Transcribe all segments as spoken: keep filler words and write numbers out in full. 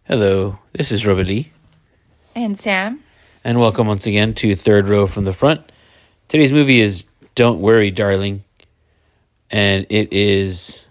Hello, this is Robert Lee. And Sam. And welcome once again to Third Row from the Front. Today's movie is Don't Worry, Darling. And it is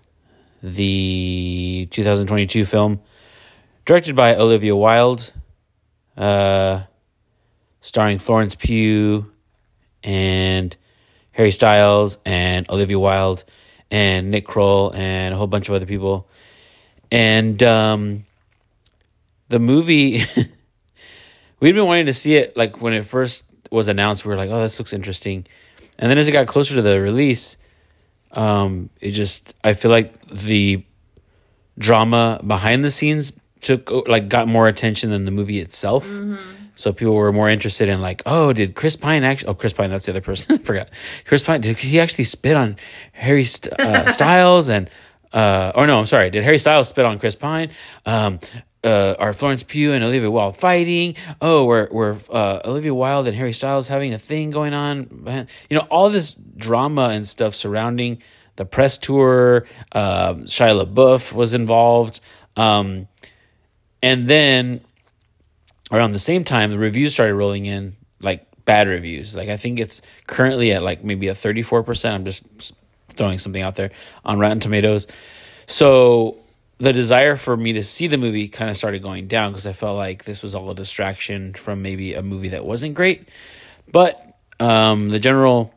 the two thousand twenty-two film directed by Olivia Wilde, uh, starring Florence Pugh and Harry Styles and Olivia Wilde and Nick Kroll and a whole bunch of other people. And um, the movie, we'd been wanting to see it like when it first was announced. We were like, oh, this looks interesting. And then as it got closer to the release, um, it just, I feel like the drama behind the scenes took, like, got more attention than the movie itself. Mm-hmm. So people were more interested in like, oh, did Chris Pine actually, oh, Chris Pine, that's the other person, I forgot. Chris Pine, did he actually spit on Harry St- uh, Styles and, uh, or no, I'm sorry, did Harry Styles spit on Chris Pine? Um, uh, are Florence Pugh and Olivia Wilde fighting? Oh, we're, we're uh, Olivia Wilde and Harry Styles having a thing going on. You know, all this drama and stuff surrounding the press tour. Uh, Shia LaBeouf was involved. Um, and then around the same time, the reviews started rolling in, like bad reviews. Like I think it's currently at like maybe a thirty-four percent. I'm just throwing something out there on Rotten Tomatoes. So the desire for me to see the movie kind of started going down because I felt like this was all a distraction from maybe a movie that wasn't great. But um, the general,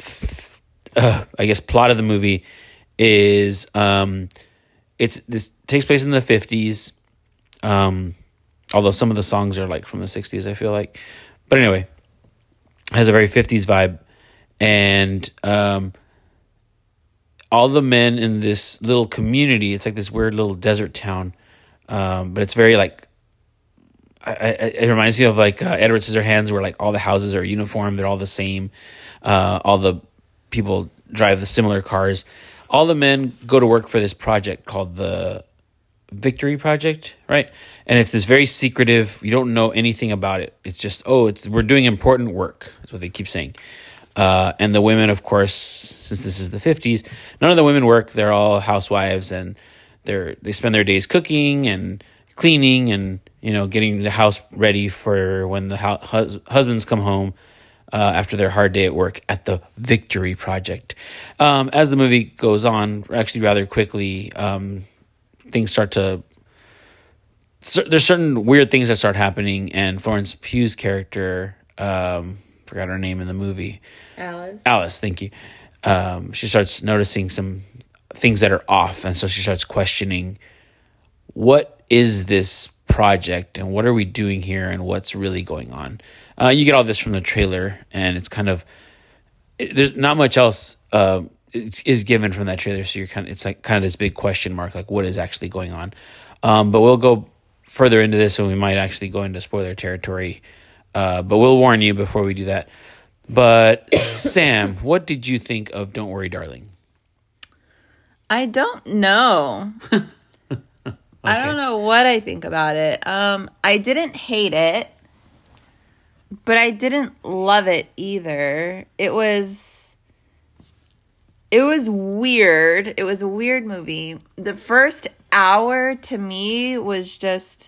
uh, I guess, plot of the movie is um, it's this takes place in the fifties. Um, although some of the songs are like from the sixties, I feel like. But anyway, it has a very fifties vibe. And um, all the men in this little community, it's like this weird little desert town. Um, but it's very like, I, I, it reminds me of like uh, Edward Scissorhands, where like all the houses are uniform. They're all the same. Uh, all the people drive the similar cars. All the men go to work for this project called the Victory Project, right? And it's this very secretive, you don't know anything about it. It's just, oh, it's we're doing important work. That's what they keep saying. Uh, and the women, of course, since this is the fifties, none of the women work. They're all housewives, and they're they spend their days cooking and cleaning and, you know, getting the house ready for when the ho- hus- husbands come home uh, after their hard day at work at the Victory Project. Um, as the movie goes on, actually rather quickly, um, things start to, there's certain weird things that start happening, and Florence Pugh's character, um, forgot her name in the movie. Alice. Alice, thank you. Um, she starts noticing some things that are off, and so she starts questioning, what is this project, and what are we doing here, and what's really going on? Uh, you get all this from the trailer, and it's kind of, it, there's not much else uh, is given from that trailer, so you're kind of, it's like kind of this big question mark, like what is actually going on? Um, but we'll go further into this, and we might actually go into spoiler territory. Uh, but we'll warn you before we do that. But Sam, what did you think of Don't Worry, Darling? I don't know. Okay. I don't know what I think about it. Um, I didn't hate it, but I didn't love it either. It was, it was weird. It was a weird movie. The first hour to me was just,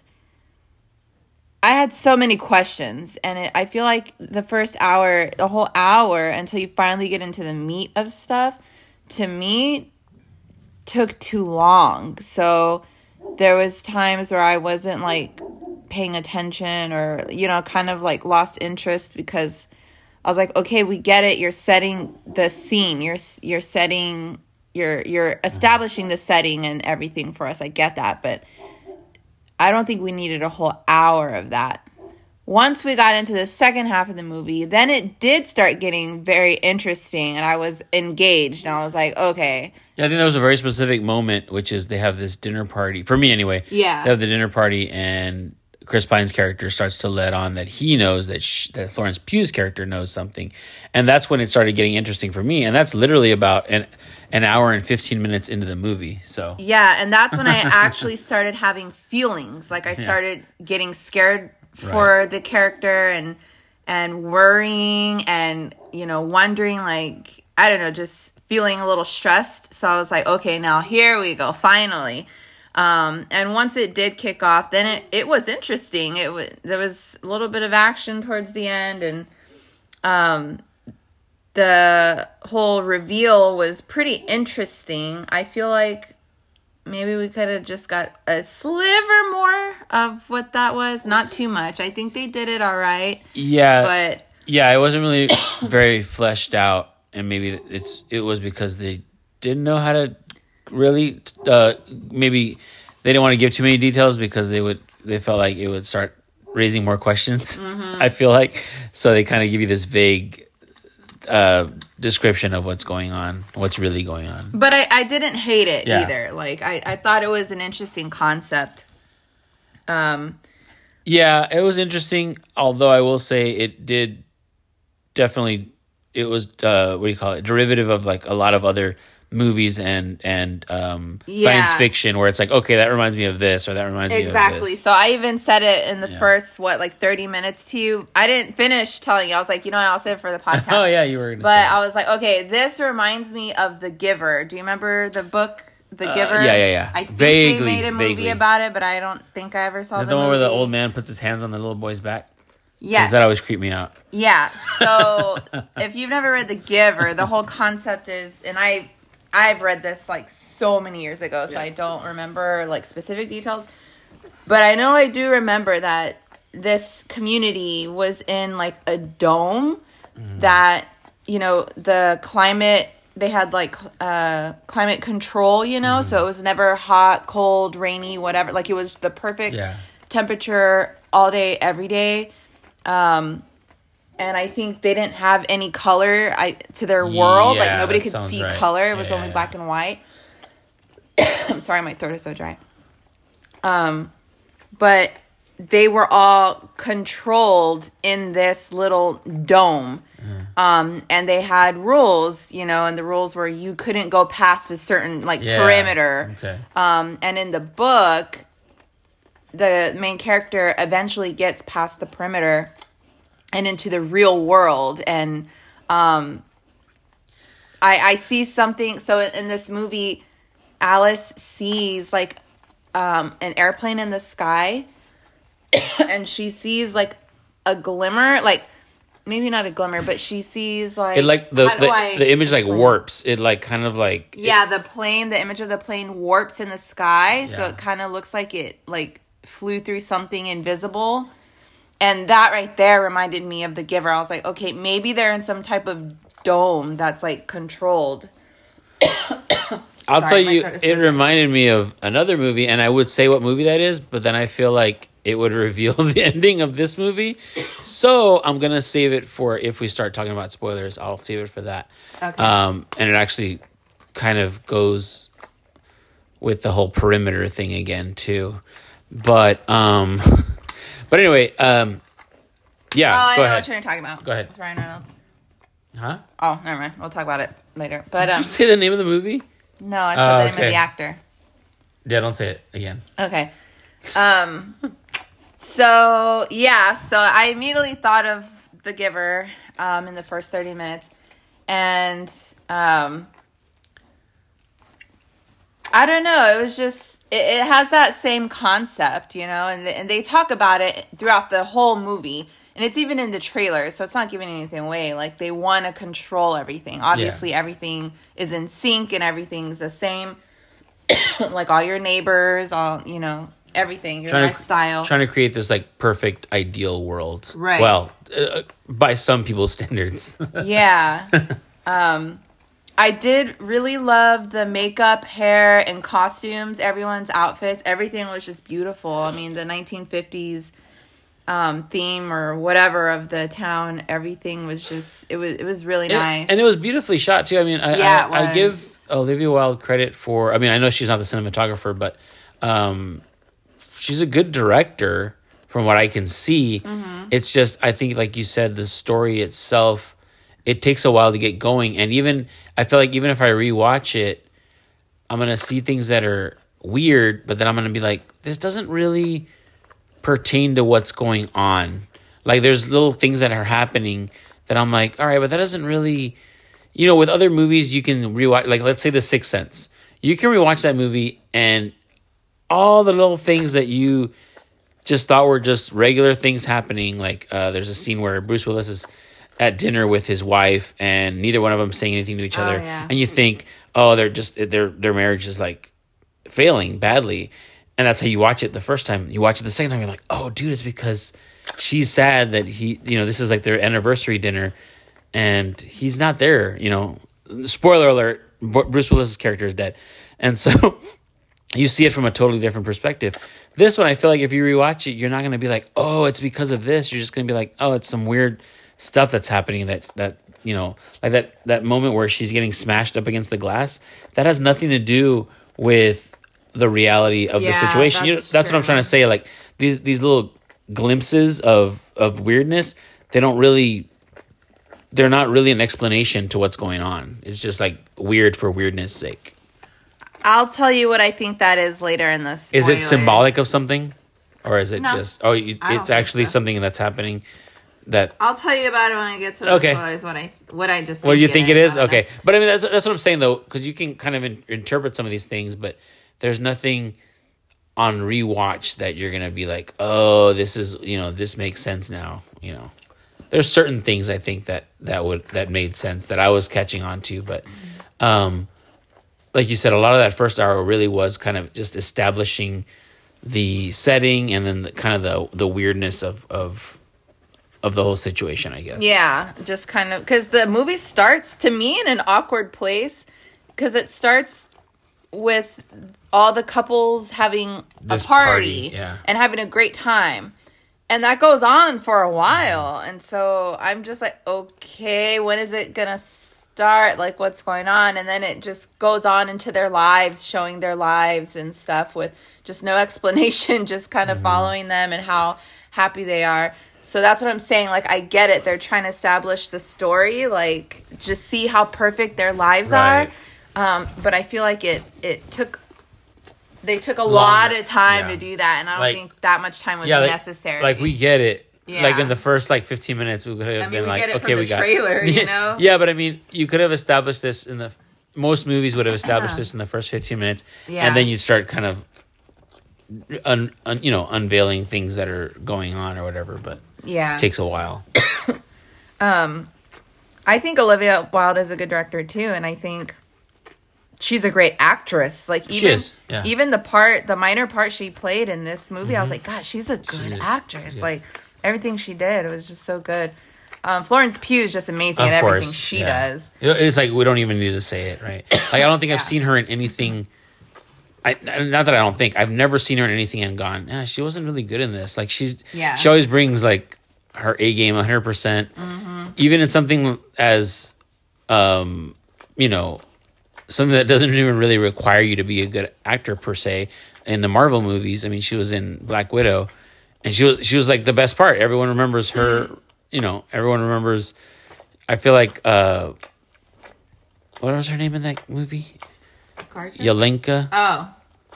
I had so many questions, and it, I feel like the first hour, the whole hour until you finally get into the meat of stuff, to me, took too long. So there was times where I wasn't like paying attention, or, you know, kind of like lost interest, because I was like, okay, we get it. You're setting the scene. You're you're setting, you're you're establishing the setting and everything for us. I get that, but I don't think we needed a whole hour of that. Once we got into the second half of the movie, then it did start getting very interesting, and I was engaged, and I was like, okay. Yeah, I think there was a very specific moment, which is they have this dinner party. For me, anyway. Yeah. They have the dinner party, and Chris Pine's character starts to let on that he knows that, sh- that Florence Pugh's character knows something. And that's when it started getting interesting for me. And that's literally about an an hour and fifteen minutes into the movie. So yeah, and that's when I actually started having feelings. Like I started yeah. getting scared for right. the character, and and worrying, and, you know, wondering, like, I don't know, just feeling a little stressed. So I was like, okay, now here we go, finally. Um, and once it did kick off, then it, it was interesting. It was, there was a little bit of action towards the end, and um, the whole reveal was pretty interesting. I feel like maybe we could have just got a sliver more of what that was. Not too much. I think they did it all right. Yeah. But yeah, it wasn't really very fleshed out, and maybe it's it was because they didn't know how to really uh, maybe they didn't want to give too many details because they would they felt like it would start raising more questions. Mm-hmm. I feel like so they kind of give you this vague uh, description of what's going on, what's really going on. But I, I didn't hate it yeah. either. Like I, I thought it was an interesting concept. Um, yeah, it was interesting. Although I will say it did definitely it was uh, what do you call it? Derivative of like a lot of other movies and and um, yeah. science fiction, where it's like, okay, that reminds me of this, or that reminds exactly. me of this. Exactly. So I even said it in the yeah. first what like thirty minutes to you. I didn't finish telling you. I was like, you know what? I'll save it for the podcast. oh yeah, you were. Gonna but say I was like, okay, this reminds me of The Giver. Do you remember the book The uh, Giver? Yeah, yeah, yeah. I think vaguely, they made a movie vaguely. about it, but I don't think I ever saw the, the, the one movie. where the old man puts his hands on the little boy's back. Yes. That always creeped me out. Yeah. So if you've never read The Giver, the whole concept is, and I. I've read this like so many years ago, so yeah. I don't remember like specific details. But I know I do remember that this community was in like a dome mm-hmm. that, you know, the climate, they had like uh, climate control, you know, mm-hmm. so it was never hot, cold, rainy, whatever. Like it was the perfect yeah. temperature all day, every day. Um, And I think they didn't have any color I, to their world. Yeah, like, nobody could see right. color. It was yeah, only yeah. black and white. I'm sorry, my throat is so dry. Um, but they were all controlled in this little dome. Mm. Um, and they had rules, you know, and the rules were you couldn't go past a certain, like, yeah. perimeter. Okay. Um, and in the book, the main character eventually gets past the perimeter and into the real world. And um, I, I see something. So in this movie, Alice sees like um, an airplane in the sky, and she sees like a glimmer, like maybe not a glimmer, but she sees like it like the the, I, the image like warps. It like kind of like yeah, it, the plane, the image of the plane warps in the sky, yeah. so it kind of looks like it like flew through something invisible. And that right there reminded me of The Giver. I was like, okay, maybe they're in some type of dome that's like controlled. I'll Sorry, tell you, it it reminded me of another movie, and I would say what movie that is, but then I feel like it would reveal the ending of this movie. So I'm going to save it for if we start talking about spoilers, I'll save it for that. Okay. Um, and it actually kind of goes with the whole perimeter thing again, too. But... um But anyway, um, yeah, oh, I go know ahead. what you're talking about. Go ahead. With Ryan Reynolds. Huh? Oh, never mind. We'll talk about it later. But Did um, you say the name of the movie? No, I said oh, the name okay. of the actor. Yeah, don't say it again. Okay. Um. So yeah, so I immediately thought of The Giver um, in the first thirty minutes, and um, I don't know. It was just. It has that same concept, you know, and and they talk about it throughout the whole movie, and it's even in the trailer, so it's not giving anything away. Like, they want to control everything. Obviously, yeah. everything is in sync, and everything's the same. Like, all your neighbors, all, you know, everything, your trying lifestyle. To, trying to create this, like, perfect, ideal world. Right. Well, uh, by some people's standards. Yeah. Um... I did really love the makeup, hair, and costumes, everyone's outfits. Everything was just beautiful. I mean, the nineteen fifties um, theme or whatever of the town, everything was just, it was it was really and, nice. And it was beautifully shot, too. I mean, I, yeah, I, I give Olivia Wilde credit for, I mean, I know she's not the cinematographer, but um, she's a good director from what I can see. Mm-hmm. It's just, I think, like you said, the story itself, it takes a while to get going. And even, I feel like even if I rewatch it, I'm going to see things that are weird, but then I'm going to be like, this doesn't really pertain to what's going on. Like, there's little things that are happening that I'm like, all right, but that doesn't really, you know, with other movies, you can rewatch, like, let's say The Sixth Sense. You can rewatch that movie and all the little things that you just thought were just regular things happening. Like uh, there's a scene where Bruce Willis is at dinner with his wife, and neither one of them saying anything to each other, oh, yeah. and you think, oh, they're just their their marriage is like failing badly, and that's how you watch it the first time. You watch it the second time, you're like, oh, dude, it's because she's sad that he, you know, this is like their anniversary dinner, and he's not there. You know, spoiler alert: Bruce Willis's character is dead, and so. You see it from a totally different perspective. This one, I feel like if you rewatch it, you're not going to be like, oh, it's because of this. You're just going to be like, oh, it's some weird stuff that's happening that, that you know, like that, that moment where she's getting smashed up against the glass. That has nothing to do with the reality of yeah, the situation. That's, you know, that's what I'm trying to say. Like these, these little glimpses of, of weirdness, they don't really, they're not really an explanation to what's going on. It's just like weird for weirdness sake. I'll tell you what I think that is later in this. Is it symbolic of something, or is it no, just? Oh, you, it's actually so. something that's happening. That I'll tell you about it when I get to the okay. spoilers. What I what I just. What do you think it is? Okay, but I mean that's that's what I'm saying though, because you can kind of in, interpret some of these things, but there's nothing on rewatch that you're gonna be like, oh, this is you know this makes sense now. You know, there's certain things I think that that would that made sense that I was catching on to, but. um Like you said, a lot of that first hour really was kind of just establishing the setting and then the, kind of the the weirdness of, of of the whole situation, I guess. Yeah, just kind of because the movie starts to me in an awkward place because it starts with all the couples having This a party, party yeah. and having a great time. And that goes on for a while. And so I'm just like, okay, when is it going to start? Like, what's going on? And then it just goes on into their lives, showing their lives and stuff with just no explanation, just kind of mm-hmm. following them and how happy they are. So that's what I'm saying. Like, I get it. They're trying to establish the story, like, just see how perfect their lives right. are. Um, but I feel like it, it took... They took a Longer. lot of time yeah. to do that, and I don't like, think that much time was yeah, like, necessary. Like, we get it. Yeah. Like, in the first, like, fifteen minutes, we could have I mean, been we like, get it okay, from we the got trailer, it. you know? Yeah, but I mean, you could have established this in the... Most movies would have established yeah. this in the first fifteen minutes, yeah. and then you'd start kind of, un, un, you know, unveiling things that are going on or whatever, but yeah. it takes a while. um, I think Olivia Wilde is a good director, too, and I think... She's a great actress. Like even, she is, yeah. even the part, the minor part she played in this movie, mm-hmm. I was like, God, she's a good she actress. Yeah. Like everything she did, it was just so good. Um, Florence Pugh is just amazing of at course, everything she yeah. does. It's like we don't even need to say it, right? Like I don't think yeah. I've seen her in anything. I not that I don't think I've never seen her in anything and gone, yeah, she wasn't really good in this. Like she's, yeah. she always brings like her A game, one hundred percent. Mm-hmm. Even in something as, um, you know. Something that doesn't even really require you to be a good actor per se. In the Marvel movies, I mean, she was in Black Widow, and she was she was like the best part. Everyone remembers her. You know, everyone remembers. I feel like uh, what was her name in that movie? Carter? Yelena. Oh,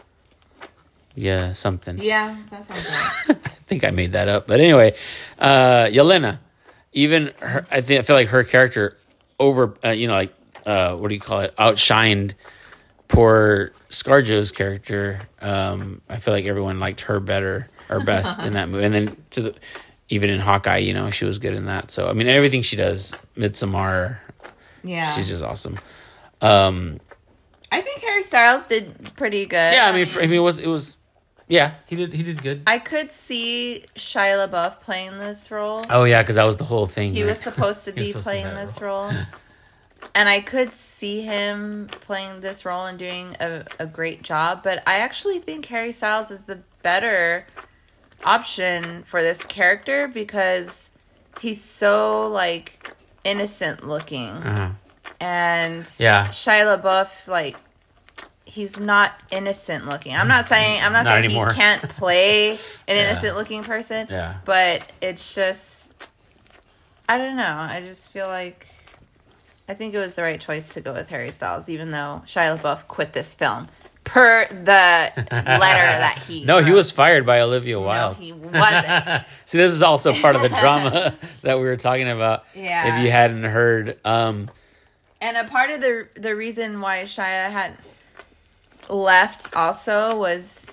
yeah, something. Yeah, that sounds right. I think I made that up, but anyway, uh, Yelena. Even her, I think I feel like her character over. Uh, you know, like. Uh, what do you call it? Outshined poor ScarJo's character. Um, I feel like everyone liked her better or best in that movie. And then to the, even in Hawkeye, you know, she was good in that. So I mean, everything she does, Midsommar, yeah, she's just awesome. Um, I think Harry Styles did pretty good. Yeah, I mean, for, I mean, it was it was. Yeah, he did. He did good. I could see Shia LaBeouf playing this role. Oh yeah, because that was the whole thing. He right? was supposed to be playing this role. role. And I could see him playing this role and doing a, a great job. But I actually think Harry Styles is the better option for this character because he's so, like, innocent looking. Uh-huh. And yeah. Shia LaBeouf, like, he's not innocent looking. I'm not saying I'm not, not saying anymore. He can't play an yeah. innocent looking person. Yeah. But it's just, I don't know. I just feel like I think it was the right choice to go with Harry Styles, even though Shia LaBeouf quit this film per the letter that he No, wrote. He was fired by Olivia Wilde. No, he wasn't. See, this is also part of the drama that we were talking about. Yeah. If you hadn't heard. Um, and a part of the the reason why Shia had left also was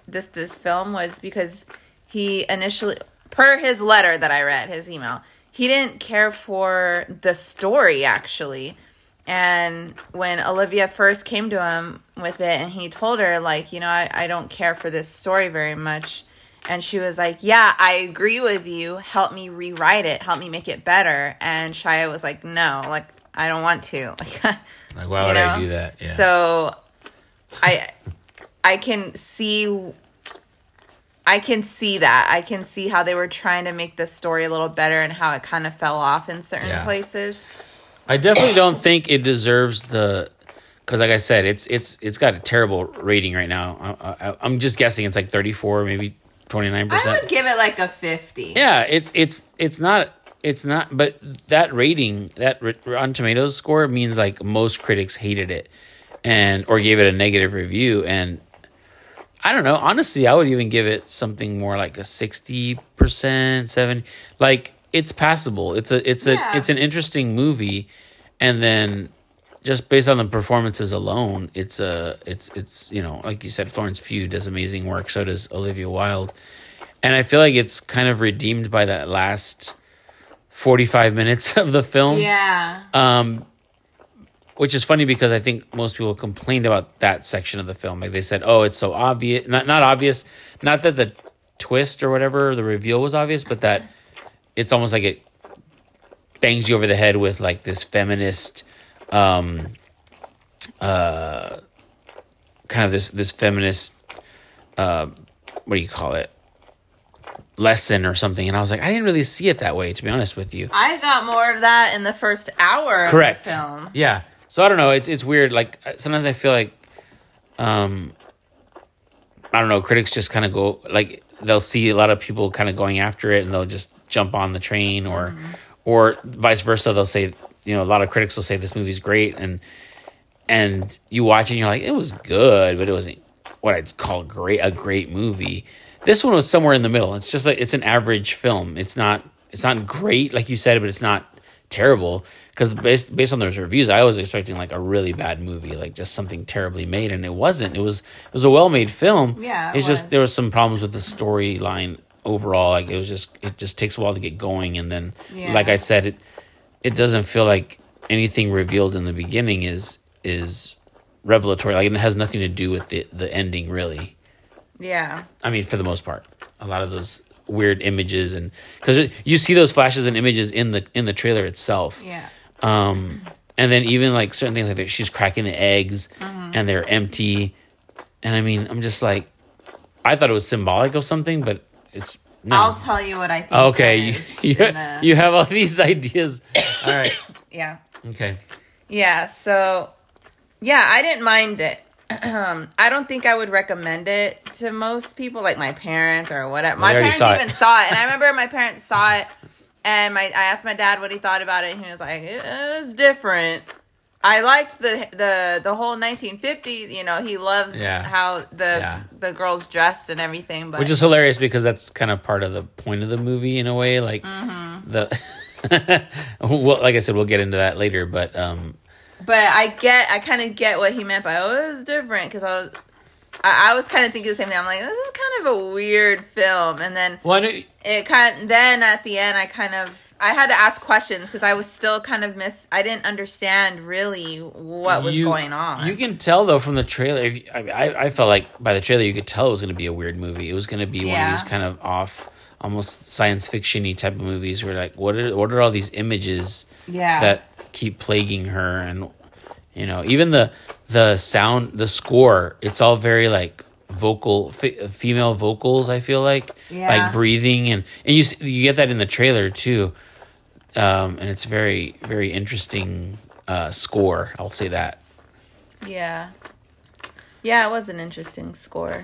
this this film was because he initially, per his letter that I read, his email, he didn't care for the story, actually. And when Olivia first came to him with it and he told her, like, you know, I, I don't care for this story very much. And she was like, yeah, I agree with you. Help me rewrite it. Help me make it better. And Shia was like, no, like, I don't want to. Like, like why would know? I do that? Yeah. So I I can see I can see that. I can see how they were trying to make the story a little better and how it kind of fell off in certain yeah. places. I definitely don't think it deserves the, because like I said, it's it's it's got a terrible rating right now. I, I, I'm just guessing it's like thirty-four, maybe twenty-nine percent. I would give it like a fifty. Yeah, it's it's it's not it's not, but that rating, that Rotten Tomatoes score means like most critics hated it, and or gave it a negative review, and I don't know. Honestly, I would even give it something more like a sixty percent, seventy. Like, it's passable. It's a it's a yeah. it's an interesting movie, and then just based on the performances alone, it's a it's it's you know, like you said, Florence Pugh does amazing work. So does Olivia Wilde, and I feel like it's kind of redeemed by that last forty-five minutes of the film. Yeah. Um. Which is funny because I think most people complained about that section of the film. Like they said, "Oh, it's so obvious." Not not obvious. Not that the twist or whatever, the reveal was obvious, but that it's almost like it bangs you over the head with like this feminist, um, uh, kind of this this feminist, uh, what do you call it? lesson or something. And I was like, I didn't really see it that way, to be honest with you. I got more of that in the first hour. Correct. Of the film. Yeah. So I don't know. It's it's weird. Like sometimes I feel like, um, I don't know. Critics just kind of go like they'll see a lot of people kind of going after it, and they'll just jump on the train, or mm-hmm. or vice versa. They'll say, you know, a lot of critics will say this movie's great, and and you watch it, and you're like, it was good, but it wasn't what I'd call great a great movie. This one was somewhere in the middle. It's just like it's an average film. It's not it's not great, like you said, but it's not terrible. Because based based on those reviews, I was expecting like a really bad movie, like just something terribly made, and it wasn't. It was it was a well made film. Yeah, it it's was. just there was some problems with the storyline overall. Like it was just it just takes a while to get going, and then yeah. like I said, it it doesn't feel like anything revealed in the beginning is is revelatory. Like it has nothing to do with the the ending, really. Yeah. I mean, for the most part, a lot of those weird images, and because you see those flashes and images in the in the trailer itself. Yeah. Um, and then even like certain things like that, she's cracking the eggs mm-hmm. and they're empty. And I mean, I'm just like, I thought it was symbolic of something, but it's no. I'll tell you what I think. Okay, you you, the... you have all these ideas. All right. Yeah. Okay. Yeah. So, yeah, I didn't mind it. Um, I don't think I would recommend it to most people, like my parents or whatever. My parents saw even saw it, and I remember my parents saw it, and my I asked my dad what he thought about it, and he was like, "It was different." I liked the the the whole nineteen fifties. You know, he loves yeah. how the yeah. the girls dressed and everything, but which is hilarious because that's kind of part of the point of the movie in a way. Like mm-hmm. the well, like I said, we'll get into that later, but um. But I get, I kind of get what he meant by, oh, it was different, because I was, I, I was kind of thinking the same thing. I'm like, this is kind of a weird film, and then well, I know, it kind. Of, then at the end, I kind of, I had to ask questions because I was still kind of miss. I didn't understand really what was you, going on. You can tell though from the trailer. If you, I, I felt like by the trailer you could tell it was going to be a weird movie. It was going to be yeah. one of these kind of off, almost science fiction-y type of movies where like, what are what are all these images yeah. that keep plaguing her, and you know, even the the sound, the score, it's all very like vocal f- female vocals. I feel like yeah. like breathing, and and you you get that in the trailer too, um, and it's very very interesting uh, score. I'll say that. Yeah, yeah, it was an interesting score.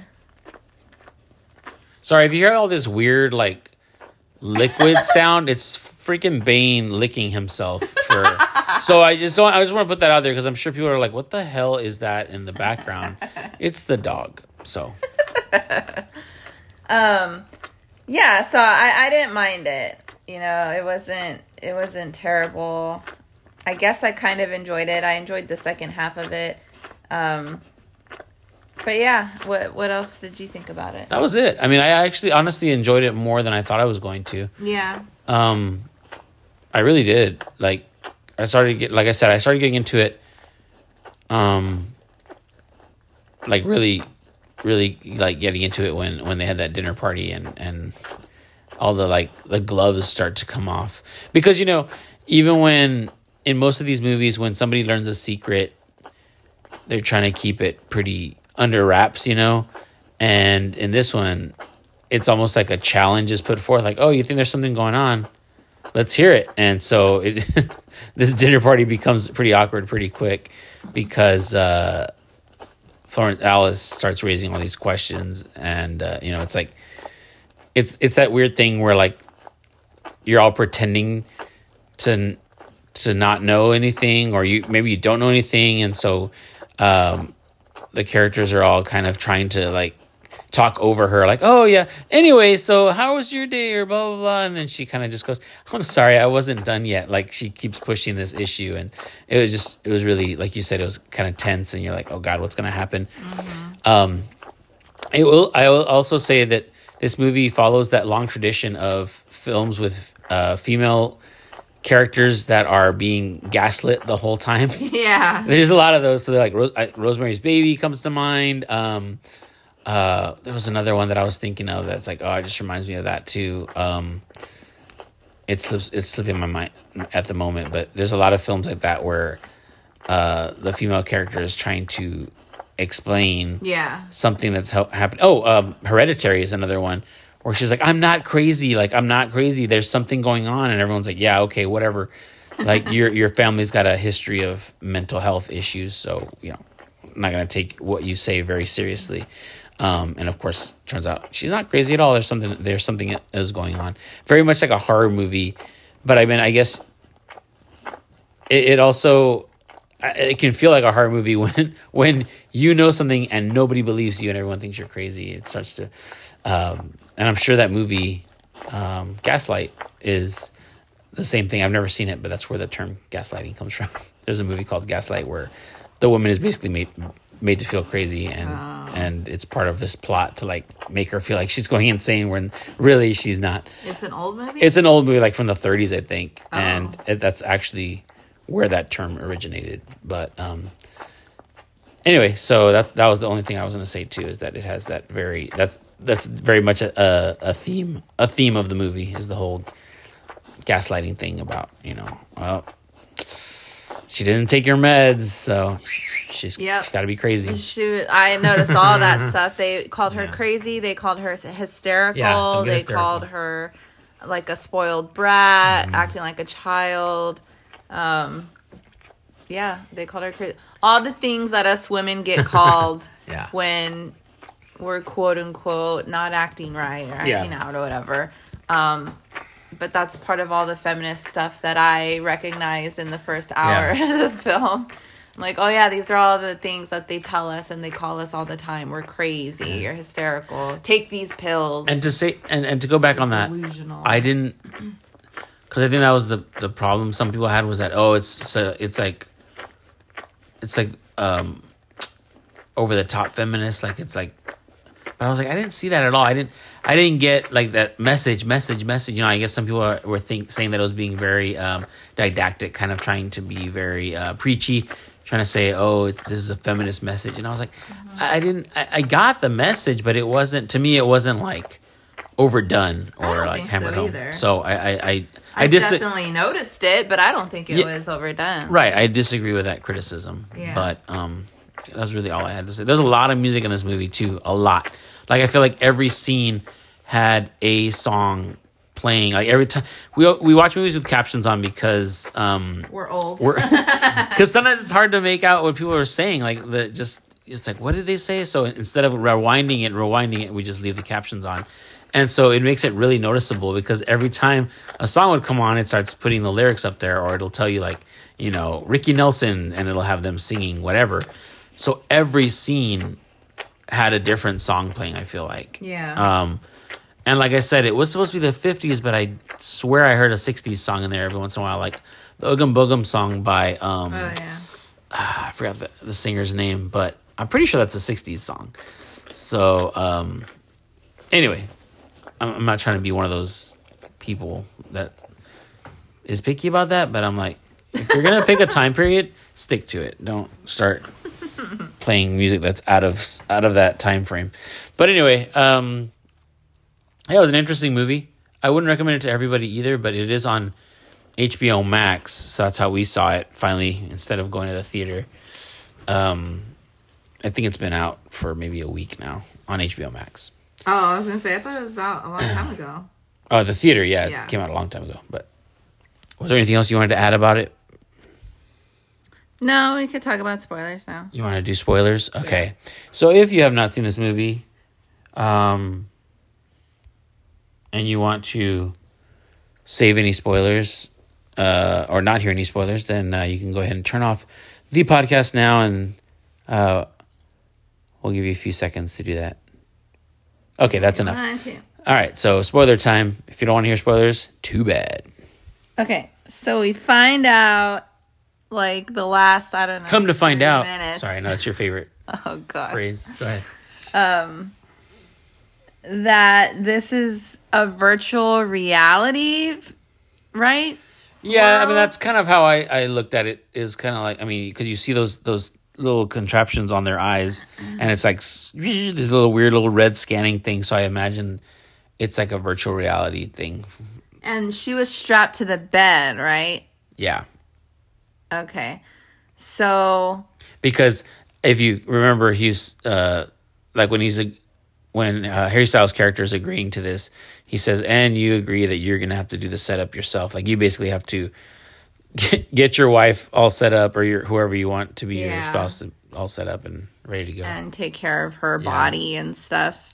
Sorry, if you hear all this weird like liquid sound, it's freaking Bane licking himself for. So I just don't. I just want to put that out there because I'm sure people are like, "What the hell is that in the background?" It's the dog. So. um, yeah. So I, I didn't mind it. You know, it wasn't it wasn't terrible. I guess I kind of enjoyed it. I enjoyed the second half of it. Um, But yeah, what what else did you think about it? That was it. I mean, I actually honestly enjoyed it more than I thought I was going to. Yeah. Um, I really did. Like, I started get like I said, I started getting into it. Um, like really, really like getting into it when when they had that dinner party and and all the like the gloves start to come off, because you know, even when in most of these movies when somebody learns a secret, they're trying to keep it pretty under wraps, you know? And in this one, it's almost like a challenge is put forth, like, oh, you think there's something going on? Let's hear it. And so it this dinner party becomes pretty awkward pretty quick because uh, Florence Alice starts raising all these questions. And, uh, you know, it's like, it's it's that weird thing where, like, you're all pretending to to not know anything, or you maybe you don't know anything. And so um, the characters are all kind of trying to like talk over her, like, oh yeah, anyway, so how was your day, or blah blah blah. And then she kind of just goes, I'm sorry, I wasn't done yet. Like, she keeps pushing this issue, and it was just it was really, like you said, it was kind of tense, and you're like, oh god, what's gonna happen? Mm-hmm. um it will I will also say that this movie follows that long tradition of films with uh female characters that are being gaslit the whole time. Yeah. There's a lot of those. So they're like Rose, I, Rosemary's Baby comes to mind. Um, uh, there was another one that I was thinking of that's like, oh, it just reminds me of that too. Um, it's it's slipping my mind at the moment, but there's a lot of films like that where uh, the female character is trying to explain yeah. something that's ha- happened. Oh, um, Hereditary is another one. Where she's like, I'm not crazy. Like, I'm not crazy. There's something going on. And everyone's like, yeah, okay, whatever. Like, your your family's got a history of mental health issues. So, you know, I'm not going to take what you say very seriously. Um, and, of course, turns out she's not crazy at all. There's something there's something that is going on. Very much like a horror movie. But, I mean, I guess it, it also... It can feel like a horror movie when when you know something and nobody believes you and everyone thinks you're crazy. It starts to... Um, and I'm sure that movie, um, Gaslight, is the same thing. I've never seen it, but that's where the term gaslighting comes from. There's a movie called Gaslight where the woman is basically made made to feel crazy, and oh. and it's part of this plot to like make her feel like she's going insane when really she's not. It's an old movie? It's an old movie, like from the thirties, I think. Oh. And it, that's actually where that term originated. But um, anyway, so that's that was the only thing I was going to say too, is that it has that very that's that's very much a, a a theme a theme of the movie, is the whole gaslighting thing about, you know, well, she didn't take your meds, so she's, yep. she's got to be crazy. She, I noticed all that stuff. They called her yeah. crazy. They called her hysterical. Yeah, they hysterical. called her like a spoiled brat, mm-hmm. acting like a child. Um, yeah, they called her crazy. All the things that us women get called yeah. when we're quote unquote not acting right or acting yeah. out or whatever. Um, but that's part of all the feminist stuff that I recognized in the first hour yeah. of the film. I'm like, oh yeah, these are all the things that they tell us and they call us all the time. We're crazy, yeah. you're hysterical, take these pills. And to say and, and to go back on that, delusional. I didn't, because I think that was the the problem some people had, was that, oh, it's so, it's like it's like um over the top feminist, like it's like, but I was like, I didn't see that at all. I didn't I didn't get like that message, message, message. You know, I guess some people are, were think, saying that it was being very um, didactic, kind of trying to be very uh, preachy, trying to say, oh, it's, this is a feminist message. And I was like, mm-hmm. I, I didn't, I, I got the message, but it wasn't, to me, it wasn't like overdone or like hammered so home. Either. So I, I, I, I, I dis- definitely noticed it, but I don't think it yeah, was overdone. Right. I disagree with that criticism. Yeah. But um, that's really all I had to say. There's a lot of music in this movie too. A lot. Like, I feel like every scene had a song playing. Like, every time we we watch movies with captions on because um, we're old. We're because sometimes it's hard to make out what people are saying. Like, the just it's like, what did they say? So instead of rewinding it, rewinding it, we just leave the captions on, and so it makes it really noticeable, because every time a song would come on, it starts putting the lyrics up there, or it'll tell you, like, you know, Ricky Nelson, and it'll have them singing whatever. So every scene had a different song playing, I feel like. Yeah. Um, and like I said, it was supposed to be the fifties, but I swear I heard a sixties song in there every once in a while, like the Oogum Boogum song by, um, oh, yeah. uh, I forgot the, the singer's name, but I'm pretty sure that's a sixties song. So, um, anyway, I'm, I'm not trying to be one of those people that is picky about that, but I'm like, if you're going to pick a time period, stick to it. Don't start playing music that's out of out of that time frame. But anyway, um, yeah, it was an interesting movie. I wouldn't recommend it to everybody either, but it is on H B O Max, so that's how we saw it finally instead of going to the theater. Um, I think it's been out for maybe a week now on H B O Max. Oh, I was gonna say I thought it was out a long time ago. Oh, the theater, yeah, yeah, it came out a long time ago. But was there anything else you wanted to add about it? No, we could talk about spoilers now. You want to do spoilers? Okay. Yeah. So if you have not seen this movie, um, and you want to save any spoilers, uh, or not hear any spoilers, then uh, you can go ahead and turn off the podcast now, and uh, we'll give you a few seconds to do that. Okay, that's enough. One, two. All right, so spoiler time. If you don't want to hear spoilers, too bad. Okay, so we find out, like, the last, I don't know. Come to find out. Minutes. Sorry, no, that's your favorite oh, God. phrase. Go ahead. Um, that this is a virtual reality, right? Yeah, world? I mean, that's kind of how I, I looked at it, is kind of like, I mean, because you see those those little contraptions on their eyes, and it's like this little weird little red scanning thing, so I imagine it's like a virtual reality thing. And she was strapped to the bed, right? Yeah. Okay. So... Because if you remember, he's, uh, like when he's, a, when uh, Harry Styles' character is agreeing to this, he says, and you agree that you're going to have to do the setup yourself. Like, you basically have to get, get your wife all set up, or your whoever you want to be yeah. your spouse to, all set up and ready to go. And take care of her yeah. body and stuff.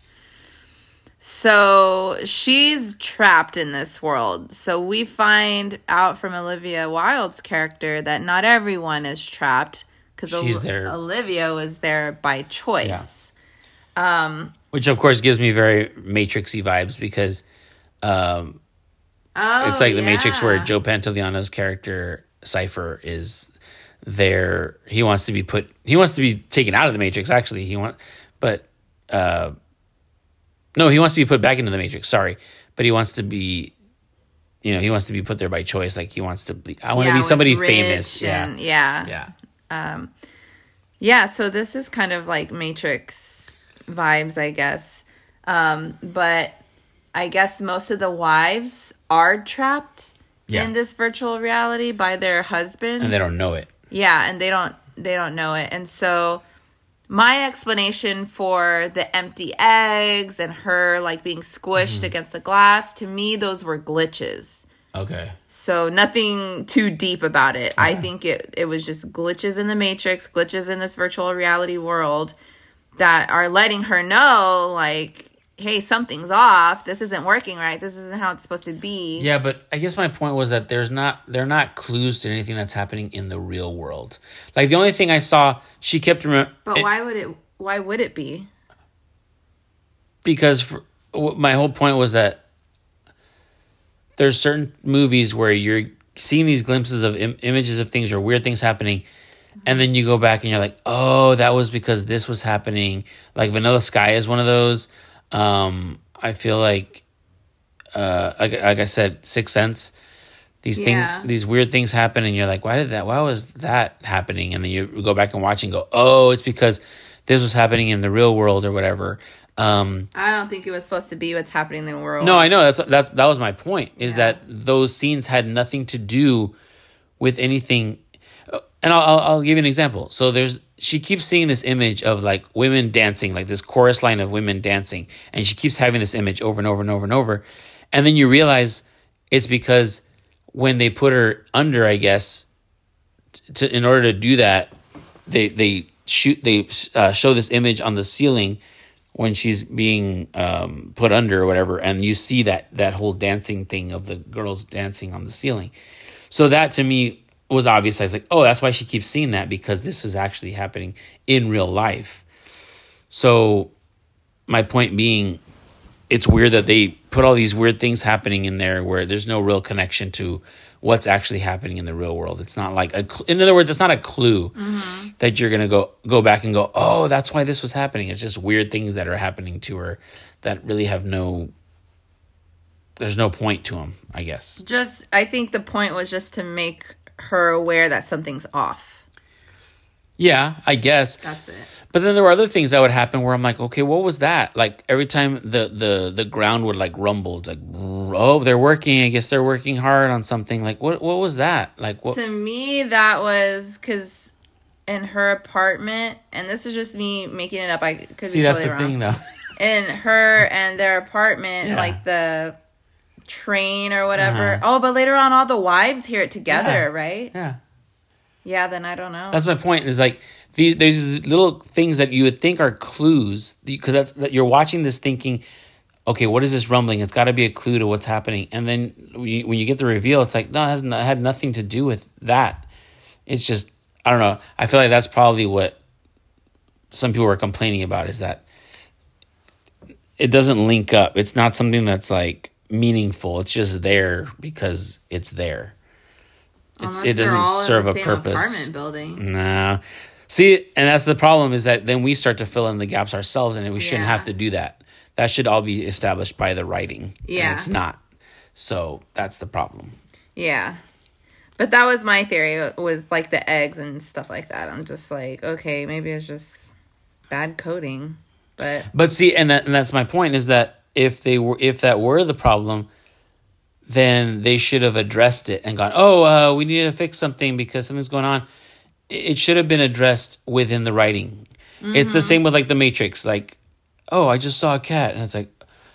So she's trapped in this world. So we find out from Olivia Wilde's character that not everyone is trapped, because Ol- Olivia was there by choice. Yeah. Um, Which, of course, gives me very Matrix-y vibes, because um, oh, it's like the yeah. Matrix where Joe Pantoliano's character, Cypher, is there. He wants to be put... He wants to be taken out of the Matrix, actually. He want, But... Uh, No, he wants to be put back into the Matrix, sorry. But he wants to be, you know, he wants to be put there by choice. Like, he wants to be, I want yeah, to be somebody famous. And, yeah. Yeah. Yeah. Um, yeah, so this is kind of like Matrix vibes, I guess. Um, but I guess most of the wives are trapped yeah. in this virtual reality by their husband. And they don't know it. Yeah, and they don't, they don't know it. And so... my explanation for the empty eggs and her, like, being squished mm-hmm. against the glass, to me, those were glitches. Okay. So nothing too deep about it. Yeah. I think it, it was just glitches in the Matrix, glitches in this virtual reality world that are letting her know, like, hey, something's off. This isn't working right. This isn't how it's supposed to be. Yeah, but I guess my point was that there's not they're not clues to anything that's happening in the real world. Like, the only thing I saw, she kept remember. But why would it? Why would it be? Because for, my whole point was that there's certain movies where you're seeing these glimpses of Im- images of things or weird things happening, and then you go back and you're like, oh, that was because this was happening. Like, Vanilla Sky is one of those. Um, I feel like, uh, like, like I said, Sixth Sense, these things, yeah. these weird things happen, and you're like, why did that, why was that happening? And then you go back and watch and go, oh, it's because this was happening in the real world or whatever. Um, I don't think it was supposed to be what's happening in the world. No, I know. That's, that's, that was my point, is yeah. that those scenes had nothing to do with anything. And I'll, I'll, I'll give you an example. So there's, she keeps seeing this image of, like, women dancing, like this chorus line of women dancing. And she keeps having this image over and over and over and over. And then you realize it's because when they put her under, I guess, to, in order to do that, they, they shoot, they uh, show this image on the ceiling when she's being um, put under or whatever. And you see that, that whole dancing thing of the girls dancing on the ceiling. So that, to me, was obvious. I was like, oh, that's why she keeps seeing that, because this is actually happening in real life. So my point being, it's weird that they put all these weird things happening in there where there's no real connection to what's actually happening in the real world. It's not like a, cl- in other words, it's not a clue mm-hmm. that you're gonna go go back and go, oh, that's why this was happening. It's just weird things that are happening to her that really have no. There's no point to them, I guess. Just, I think the point was just to make her aware that something's off. Yeah, I guess. That's it. But then there were other things that would happen where I'm like, okay, what was that? Like every time the, the, the ground would like rumble, like, oh, they're working. I guess they're working hard on something. Like, what what was that? Like, what? To me, that was because in her apartment, and this is just me making it up. I could See, be that's totally the wrong. thing, though. In her and their apartment, Yeah. like the train or whatever. Uh-huh. Oh, but later on, all the wives hear it together, Yeah. right? Yeah. Yeah, then I don't know. That's my point. Is like these there's little things that you would think are clues because that's that you're watching this thinking, okay, what is this rumbling? It's got to be a clue to what's happening. And then when you, when you get the reveal, it's like no, it has it had nothing to do with that. It's just I don't know. I feel like that's probably what some people were complaining about is that it doesn't link up. It's not something that's like meaningful. It's just there because it's there. It's, it doesn't serve a purpose. Apartment building. Nah. See, and that's the problem is that then we start to fill in the gaps ourselves, and we shouldn't Yeah. have to do that. That should all be established by the writing. Yeah. And it's not. So that's the problem. Yeah. But that was my theory, was like the eggs and stuff like that. I'm just like, okay, maybe it's just bad coding. But But see, and that and that's my point is that if they were if that were the problem, then they should have addressed it and gone, oh, uh, we need to fix something because something's going on. It should have been addressed within the writing. Mm-hmm. It's the same with like the Matrix. Like, oh, I just saw a cat. And it's like,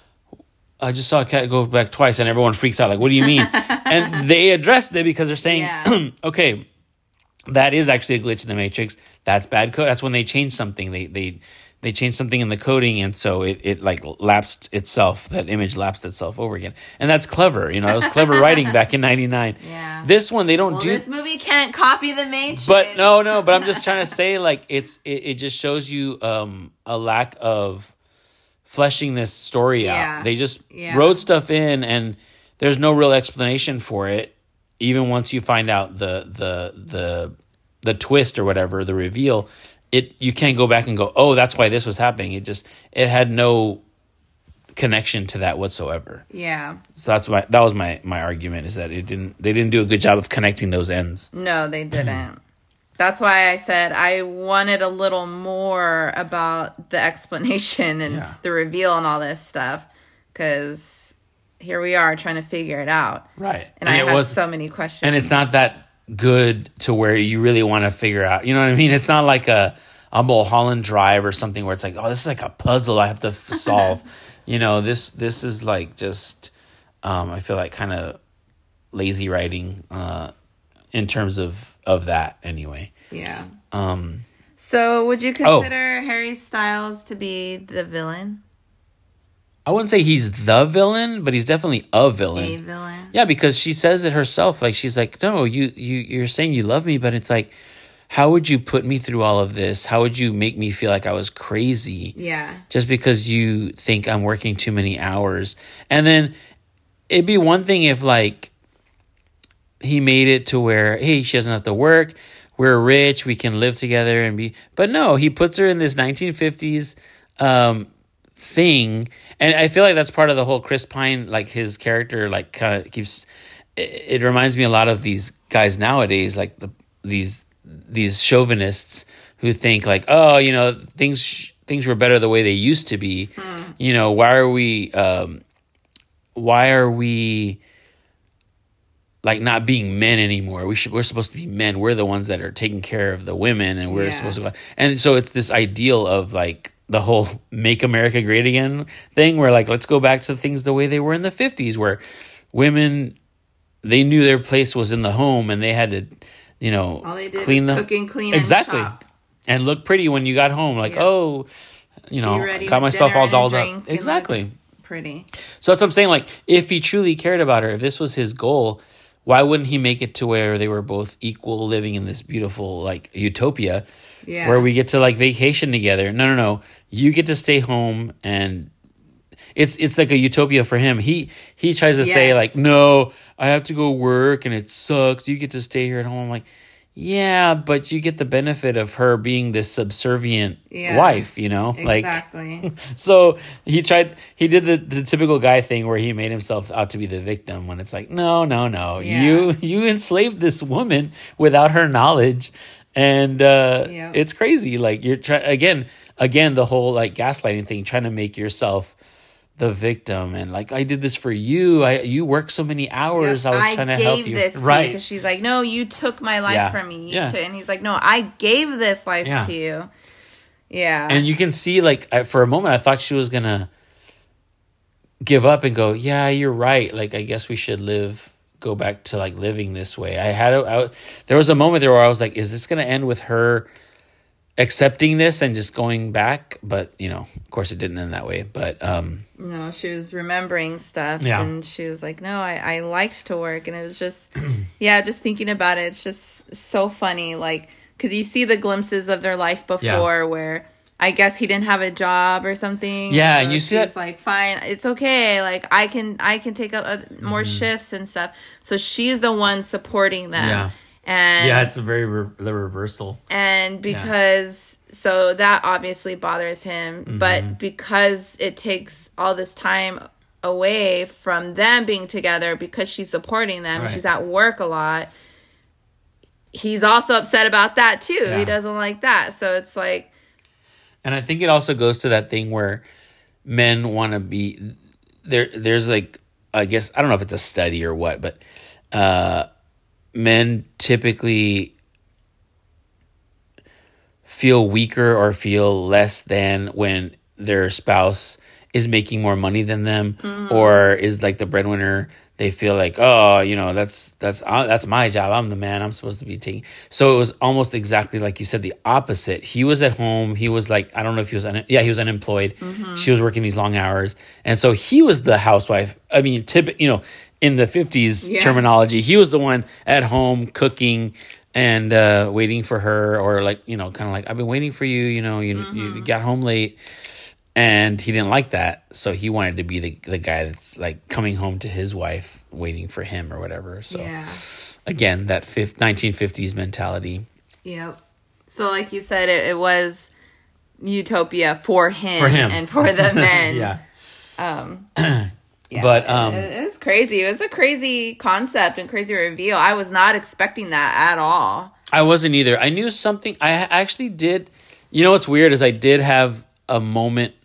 I just saw a cat go back twice and everyone freaks out. Like, what do you mean? And they addressed it because they're saying, yeah. okay, that is actually a glitch in the Matrix. That's bad code. That's when they change something. They, they, They changed something in the coding, and so it, it like lapsed itself. That image lapsed itself over again, and that's clever. You know, it was clever writing back in ninety-nine. Yeah. This one they don't well, do. This movie can't copy the Matrix. But no, no. But I'm just trying to say, like, it's it, it just shows you um, a lack of fleshing this story Yeah. out. They just Yeah. wrote stuff in, and there's no real explanation for it. Even once you find out the the the the twist or whatever, the reveal. It you can't go back and go, oh, that's why this was happening. It just it had no connection to that whatsoever. Yeah. So that's my that was my my argument is that it didn't they didn't do a good job of connecting those ends. No, they didn't. That's why I said I wanted a little more about the explanation and Yeah. the reveal and all this stuff, because here we are trying to figure it out. Right. And, And I it had was- so many questions. And it's not that good to where you really want to figure out. You know what I mean? It's not like a, a Mulholland Drive or something where it's like, oh, this is like a puzzle I have to f- solve. You know, this this is like just, um, I feel like kind of lazy writing uh, in terms of, of that anyway. Yeah. Um, So would you Oh. consider Harry Styles to be the villain? I wouldn't say he's the villain, but he's definitely a villain. A villain? Yeah, because she says it herself. Like, she's like, no, you, you, you're saying you love me, but it's like, how would you put me through all of this? How would you make me feel like I was crazy? Yeah. Just because you think I'm working too many hours. And then it'd be one thing if, like, he made it to where, hey, she doesn't have to work. We're rich. We can live together and be. But no, he puts her in this nineteen fifties um, thing. And I feel like that's part of the whole Chris Pine, like his character, like kind of keeps. It, it reminds me a lot of these guys nowadays, like the these these chauvinists who think like, oh, you know, things things were better the way they used to be. Mm. You know, why are we? Um, why are we? Like not being men anymore. We should. We're supposed to be men. We're the ones that are taking care of the women, and we're Yeah. supposed to go. And so it's this ideal of like the whole "Make America Great Again" thing, where like let's go back to things the way they were in the fifties, where women they knew their place was in the home, and they had to, you know, All they did clean was the cook and clean exactly, and shop. and look pretty when you got home. Like Yeah. oh, you know, Be ready got with myself dinner all and dolled drink up. and Exactly. look pretty. So that's what I'm saying. Like, if he truly cared about her, if this was his goal, why wouldn't he make it to where they were both equal, living in this beautiful, like, utopia, Yeah. where we get to, like, vacation together? No, no, no. You get to stay home, and it's it's like a utopia for him. He he tries to yes. say like, no, I have to go work and it sucks. You get to stay here at home. I'm like, yeah, but you get the benefit of her being this subservient yeah, wife, you know? Exactly. Like, so he tried, he did the, the typical guy thing where he made himself out to be the victim when it's like, no, no, no. Yeah. You you enslaved this woman without her knowledge. And uh, yeah. it's crazy. Like, you're trying, again, again, the whole like gaslighting thing, trying to make yourself the victim, and like, I did this for you. I you worked so many hours. Yep, I was I trying to help you. This right? Because she's like, no, you took my life yeah. from me. Yeah. To, and he's like, no, I gave this life yeah. to you. Yeah. And you can see, like, I, for a moment, I thought she was gonna give up and go, yeah, you're right. Like, I guess we should live, go back to like living this way. I had, a, I, there was a moment there where I was like, is this gonna end with her accepting this and just going back? But you know, of course it didn't end that way. But um no, she was remembering stuff yeah. and she was like, no, I, I liked to work. And it was just yeah just thinking about it, it's just so funny, like, because you see the glimpses of their life before yeah. where I guess he didn't have a job or something. Yeah, so and you see it's like, fine, it's okay, like I can I can take up more mm-hmm. shifts and stuff. So she's the one supporting them. Yeah. And yeah, it's a very re- the reversal. And because yeah. so that obviously bothers him, mm-hmm. but because it takes all this time away from them being together, because she's supporting them, right. she's at work a lot. He's also upset about that too. Yeah. He doesn't like that. So it's like, and I think it also goes to that thing where men want to be there. There's like, I guess, I don't know if it's a study or what, but uh men typically feel weaker or feel less than when their spouse is making more money than them mm-hmm. or is like the breadwinner. They feel like, oh, you know, that's that's uh, that's my job. I'm the man. I'm supposed to be taking. So it was almost exactly like you said, the opposite. He was at home. He was like, I don't know if he was, un- yeah, he was unemployed. Mm-hmm. She was working these long hours. And so he was the housewife. I mean, tip, you know, in the fifties yeah. terminology, he was the one at home cooking and uh, waiting for her, or like, you know, kind of like, I've been waiting for you, you know, you, mm-hmm. you got home late, and he didn't like that. So he wanted to be the, the guy that's like coming home to his wife, waiting for him or whatever. So yeah. again, that fifth, nineteen fifties mentality. Yep. So like you said, it, it was utopia for him, for him. and for the men. yeah. Um, Yeah, but um, it, it was crazy. It was a crazy concept and crazy reveal. I was not expecting that at all. I wasn't either. I knew something. I actually did. You know what's weird is I did have a moment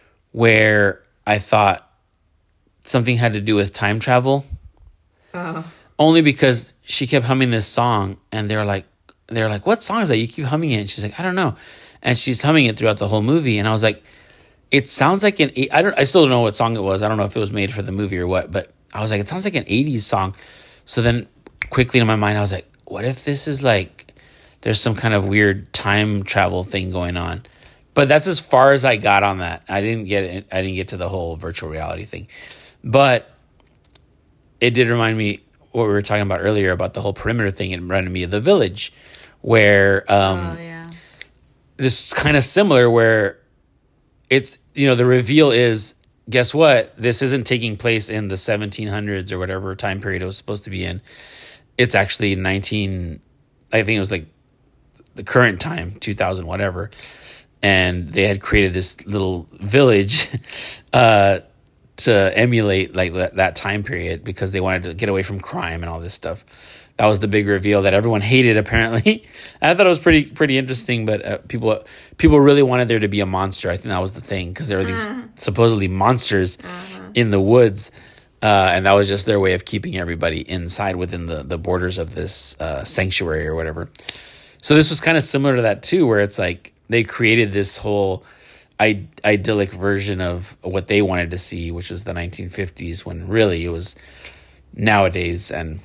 where I thought something had to do with time travel. Oh. Only because she kept humming this song, and they're like, they're like, "What song is that? You keep humming it." And she's like, "I don't know," and she's humming it throughout the whole movie, and I was like, it sounds like an, I don't, I still don't know what song it was. I don't know if it was made for the movie or what, but I was like, it sounds like an eighties song. So then quickly in my mind, I was like, what if this is like, there's some kind of weird time travel thing going on? But that's as far as I got on that. I didn't get it. I didn't get to the whole virtual reality thing, but it did remind me what we were talking about earlier about the whole perimeter thing. It reminded me of The Village, where, um, oh, yeah. this is kind of similar where, it's, you know, the reveal is, guess what? This isn't taking place in the seventeen hundreds or whatever time period it was supposed to be in. It's actually nineteen, I think it was like the current time, two thousand, whatever. And they had created this little village uh, to emulate like that, that time period because they wanted to get away from crime and all this stuff. That was the big reveal that everyone hated, apparently. I thought it was pretty pretty interesting, but uh, people people really wanted there to be a monster. I think that was the thing, because there were these mm. supposedly monsters uh-huh. in the woods, uh, and that was just their way of keeping everybody inside within the, the borders of this uh, sanctuary or whatever. So this was kind of similar to that, too, where it's like they created this whole I- idyllic version of what they wanted to see, which was the nineteen fifties, when really it was nowadays. And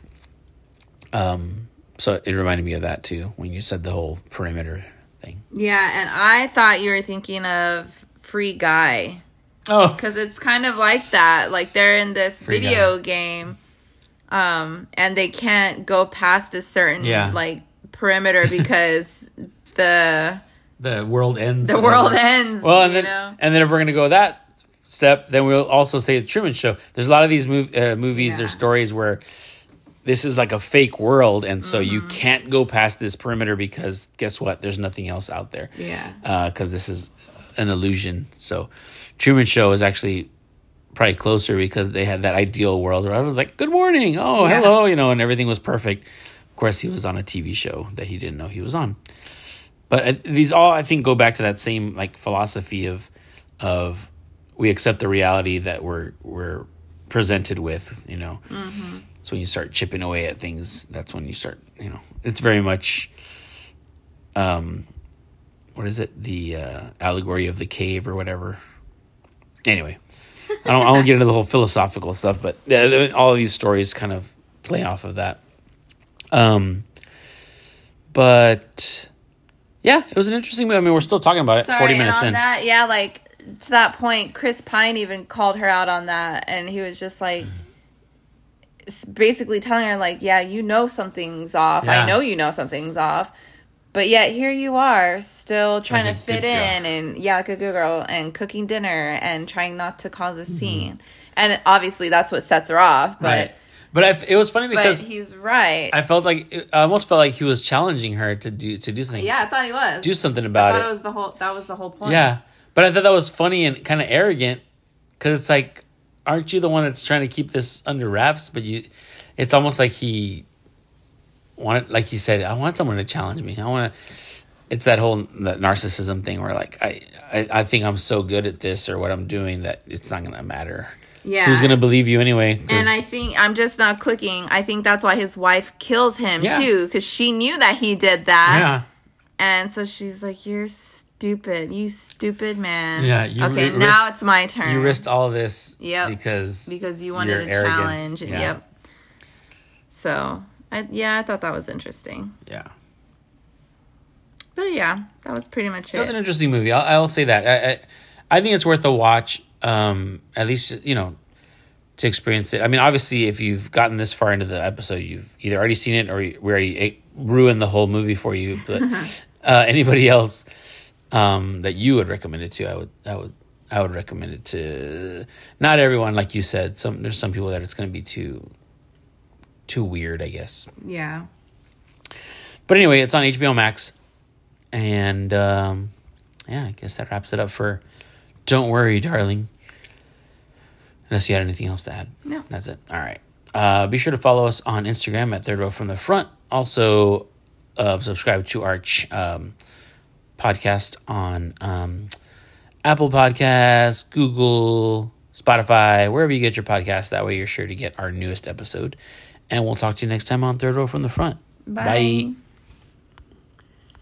Um, so it reminded me of that too when you said the whole perimeter thing. Yeah, and I thought you were thinking of Free Guy. Oh, because it's kind of like that. Like they're in this Free video Guy. game, um, and they can't go past a certain yeah. like perimeter because the the world ends. The world ends. Well, and then know? and then if we're gonna go that step, then we'll also say the Truman Show. There's a lot of these mov- uh, movies Yeah. or stories where this is like a fake world, and so mm-hmm. you can't go past this perimeter because guess what? There's nothing else out there. Yeah. Because uh, this is an illusion. So Truman Show is actually probably closer because they had that ideal world where everyone's like, good morning, oh, yeah. hello, you know, and everything was perfect. Of course, he was on a T V show that he didn't know he was on. But uh, these all, I think, go back to that same like philosophy of of we accept the reality that we're we're presented with, you know. Mm-hmm. So when you start chipping away at things, that's when you start, you know, it's very much, um, what is it? The uh, allegory of the cave or whatever. Anyway, I don't, I won't get into the whole philosophical stuff, but yeah, all of these stories kind of play off of that. Um, but yeah, it was an interesting movie. I mean, we're still talking about it Sorry, forty minutes and on in. That, yeah, like to that point, Chris Pine even called her out on that, and he was just like, basically telling her like, yeah, you know something's off. Yeah. I know you know something's off, but yet here you are still trying like to fit in, and yeah, like a good girl, and cooking dinner and trying not to cause a scene. Mm-hmm. And obviously that's what sets her off. But right. But I, it was funny because but he's right. I felt like I almost felt like he was challenging her to do to do something. Yeah, I thought he was do something about I thought it. it was the whole that was the whole point. Yeah, but I thought that was funny and kind of arrogant because it's like, aren't you the one that's trying to keep this under wraps? But you, it's almost like he wanted, like he said, I want someone to challenge me. I want to. It's that whole that narcissism thing where like I, I I think I'm so good at this or what I'm doing that it's not gonna matter. Yeah. Who's going to believe you anyway? And I think, I'm just not clicking. I think that's why his wife kills him, yeah. too. Because she knew that he did that. Yeah. And so she's like, you're stupid. You stupid man. Yeah. You okay, risked, now it's my turn. You risked all of this yep. because Because you wanted a arrogance. challenge. And, yeah. Yep. So, I, yeah, I thought that was interesting. Yeah. But yeah, that was pretty much it. It was an interesting movie. I'll, I'll say that. I, I, I think it's worth a watch. Um, at least, you know, to experience it. I mean, obviously, if you've gotten this far into the episode, you've either already seen it or we already ruined the whole movie for you. But uh, anybody else um, that you would recommend it to, I would, I would, I would recommend it to. Not everyone, like you said. Some there's some people that it's going to be too, too weird, I guess. Yeah. But anyway, it's on H B O Max, and um, yeah, I guess that wraps it up for Don't Worry, Darling. Unless you had anything else to add. No. That's it. All right. Uh, be sure to follow us on Instagram at Third Row From the Front. Also, uh, subscribe to our ch- um, podcast on um, Apple Podcasts, Google, Spotify, wherever you get your podcast. That way you're sure to get our newest episode. And we'll talk to you next time on Third Row From the Front. Bye. Bye.